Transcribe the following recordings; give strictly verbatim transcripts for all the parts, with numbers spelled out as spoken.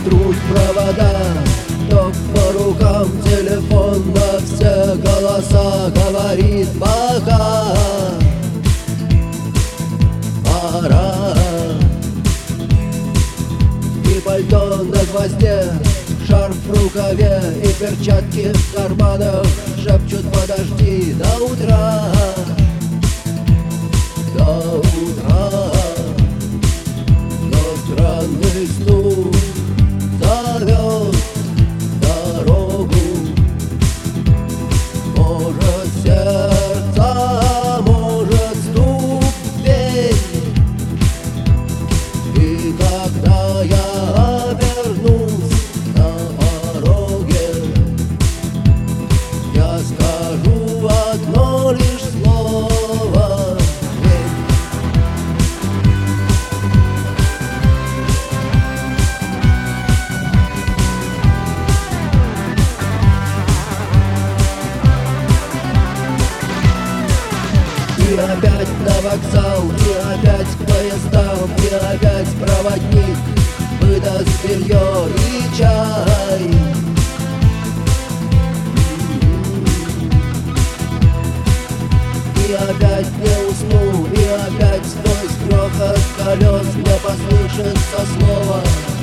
трут провода, ток по рукам, телефон на все голоса говорит пока. Пора. И пальто на гвозде, шарф в рукаве и перчатки в карманах шепчут: подожди до утра, до утра. Но странный стук зовет дорогу. Может, сердце, может, стук в дверь. И когда я обернусь на пороге, я скажу одно лишь слово: дверь. И опять на вокзал, и опять к поездам, и опять проводник выдаст белье и чай. И опять не усну, и опять сквозь грохот колес мне послышится слово: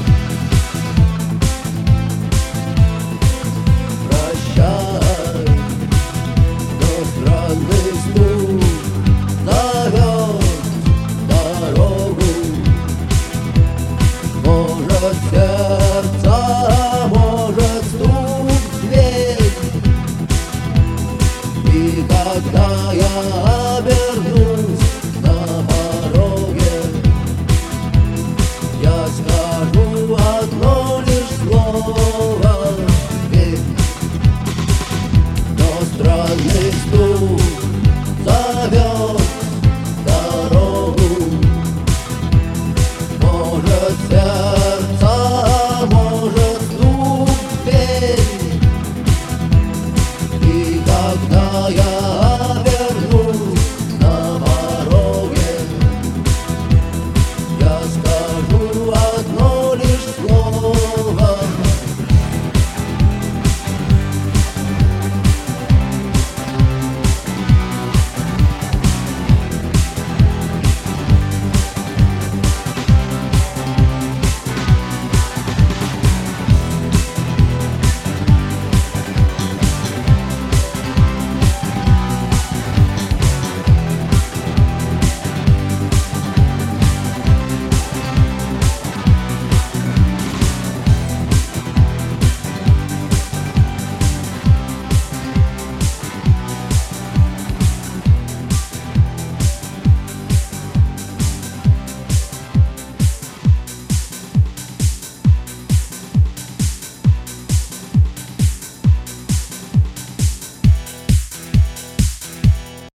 прощай. Но странный стук зовет дорогу. Может, сердце, может, стук в дверь. И когда я